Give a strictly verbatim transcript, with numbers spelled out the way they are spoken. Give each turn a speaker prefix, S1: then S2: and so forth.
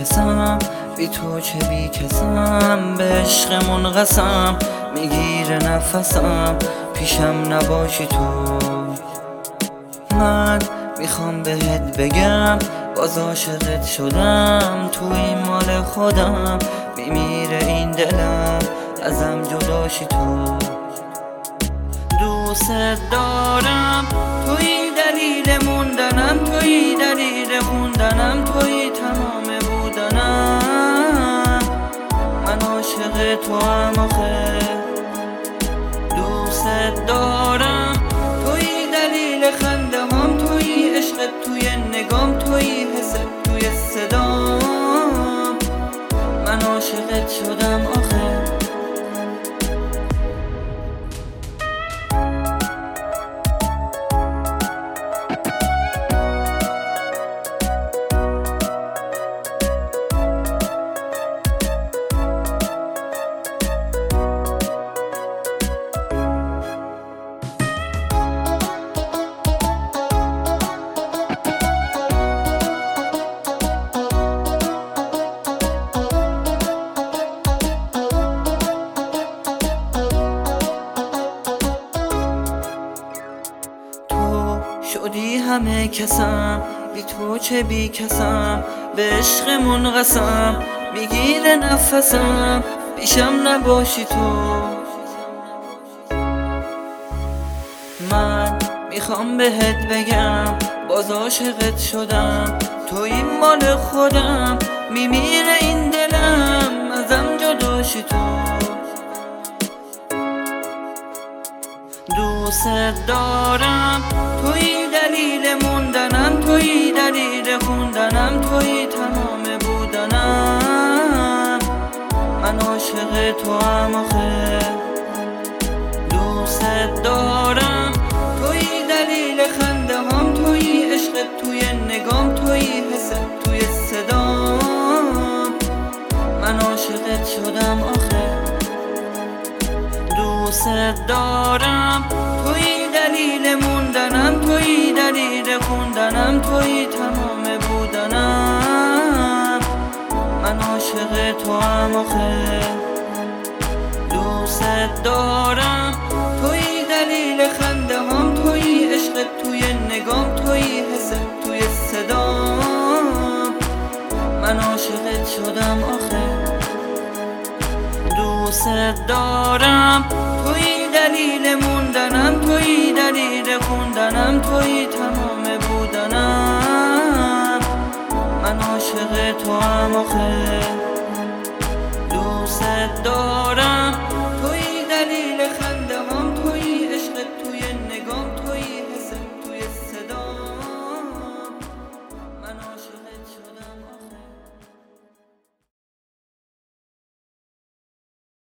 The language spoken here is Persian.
S1: کسم، بی تو چه بی کسم. به عشقمون قسم میگیره نفسم، پیشم نباشی تو. من میخوام بهت بگم باز عاشقت شدم، تو این مال خودم میمیره این دلم ازم جداشی تو. دوست دارم توی دلیل موندنم، توی دلیل خوندنم، توی تمام بودنم. من عاشق تو هم آخه. دوست دارم توی دلیل خنده هم، توی عشقت، توی نگام، توی حست، توی صدام. من عاشقت شدم آخه. شدی همه کسم، بی تو چه بی کسم. به عشقمون قسم میگیره نفسم، پیشم نباشی تو. من میخوام بهت بگم باز عاشقت شدم، تو این مال خودم میمیره این دلم ازم جداشی تو. دوست دارم توی دلیل موندنم، توی دلیل خوندنم، توی تمام بودنم. من عاشق تو هم آخه. دوست دارم توی دلیل خنده هم، توی عشقت، توی نگام، توی حست، توی صدام. من عاشقت شدم آخه. دوست دارم توی دلیل موندنم، توی دلیل خوندنم، توی تمام بودنم. من عاشق تو هم آخه. دوست دارم توی دلیل خنده هم، توی عشقت، توی نگام، توی حست، توی صدام. من عاشقت شدم آخه. دوست دارم توی دلیل موندنم، توی دلیل خوندنم، توی تمام بودنم. من عاشق تو هم آخه. دوست دارم